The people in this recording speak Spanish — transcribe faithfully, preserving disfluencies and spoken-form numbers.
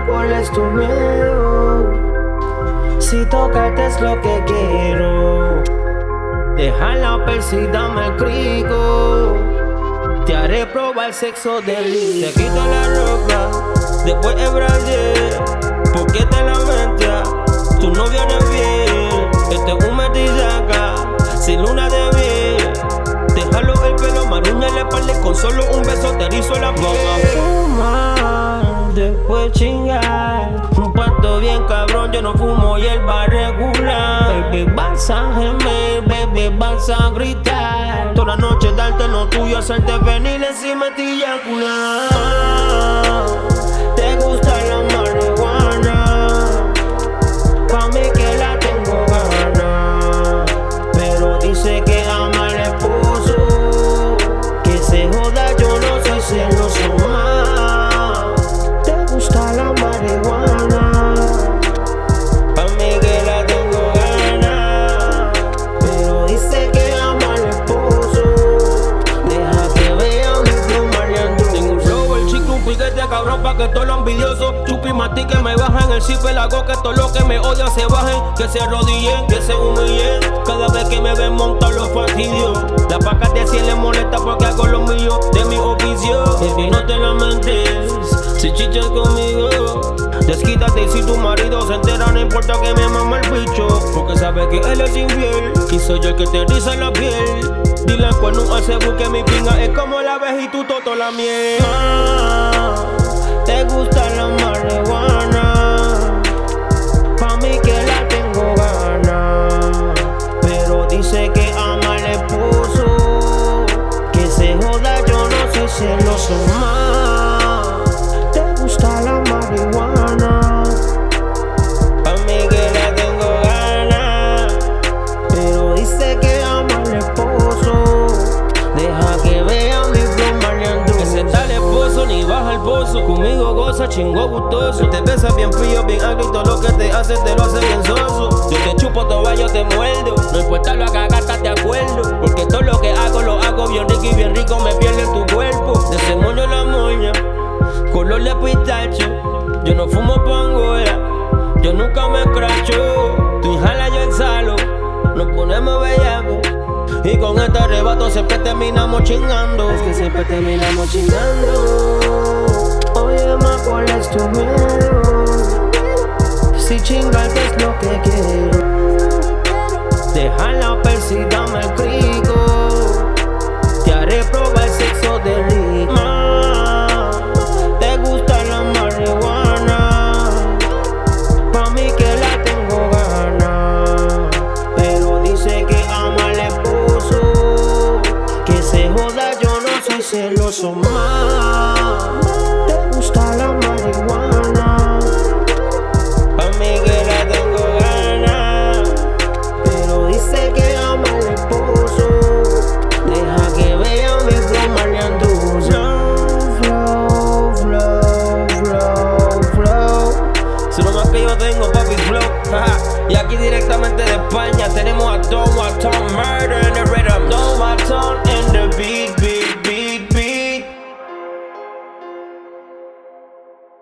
cuál es tu miedo. Si tocarte es lo que quiero, deja la persa y dame el crico. Te haré probar sexo del. Te quito la ropa, después el brasier. ¿Por qué te lamentas? Tu novio no es fiel. Este es un metisaca, sin luna de miel. Déjalo el pelo, maruñale parle. Con solo un beso te erizo la boca. Fumar, después chingar. Un pato bien cabrón, yo no fumo y él va a regular. Baby, vas a gemer, baby, vas a gritar. Toda la noche darte lo tuyo, hacerte venir encima de ti y eyacular. Te gusta la marihuana, pa' mí que la tengo gana. Pero dice que ama al esposo, que se joda, yo no soy celoso más. Te gusta la marihuana, pa' mí que la tengo gana. Pero dice que ama al esposo, deja que vea mi pluma leando. Tengo un flow, el chico, un piquete cabrón pa' que todo lo envidioso chupi mati que me bajan el zipper, hago que todo lo que me odia se bajen, que se arrodillen, que se humillen. Cada vez que me ven montar los fastidios, la paca de cien les molesta porque hago lo mío de mi oficio. Baby, no te lamentes si chichas conmigo, desquítate y si tu marido se entera no importa que me mama el bicho, porque sabe que él es infiel y soy yo el que te riza la piel. Dile cuando hace busque mi pinga, es como la abeja y tu toto la miel. Ah, te gusta la marihuana, pa' mí que la tengo gana. Pero dice que ama al esposo, que se joda, yo no soy celoso más. Te gusta la marihuana, pa' mí que la tengo gana. Pero dice que ama al esposo, deja que vea mi flow maleando. Que se da el esposo ni baja el pozo, conmigo goza, chingo gustoso. Te besas bien frío, bien agrio y todo lo que te hace te lo hace bien soso. Yo te chupo todo, yo te muerdo, no importa lo que hagas, estás de acuerdo. Porque todo lo que hago, lo hago bien rico y bien rico me pierde tu cuerpo. De ese moño la moña, color de pistacho. Yo no fumo pangola, yo nunca me cracho. Tú inhala, yo exhalo, nos ponemos bellacos. Y con este arrebato siempre terminamos chingando. Es que siempre terminamos chingando. Oye, ma, ¿cuál es tu miedo? Si chingarte es lo que quiero, deja la persa y dame el crico. Te haré probar sexo de rico. Ma, te gusta la marihuana, pa' mí que la tengo gana. Pero dice que ama al esposo, que se joda, yo no soy celoso más. Te gusta la marihuana, pa' mí que la tengo gana. Pero dice que ama al esposo, deja que vea mi flow maleando. Flow, flow, flow, flow. Si lo más que yo tengo, papi, flow. Y aquí directamente de España tenemos a Don Watton, Murder in the Rhythm. Don Watton in the beat, beat.